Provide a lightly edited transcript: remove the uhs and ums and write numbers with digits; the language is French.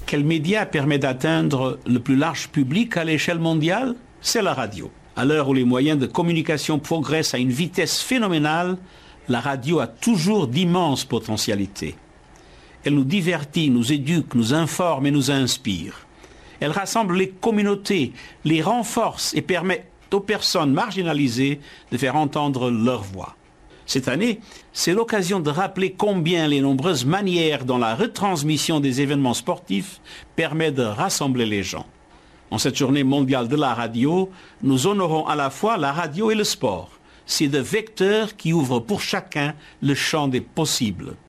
Quel média permet d'atteindre le plus large public à l'échelle mondiale? C'est la radio. À l'heure où les moyens de communication progressent à une vitesse phénoménale, la radio a toujours d'immenses potentialités. Elle nous divertit, nous éduque, nous informe et nous inspire. Elle rassemble les communautés, les renforce et permet aux personnes marginalisées de faire entendre leur voix. Cette année, c'est l'occasion de rappeler combien les nombreuses manières dont la retransmission des événements sportifs permet de rassembler les gens. En cette journée mondiale de la radio, nous honorons à la fois la radio et le sport. Ces deux vecteurs qui ouvrent pour chacun le champ des possibles.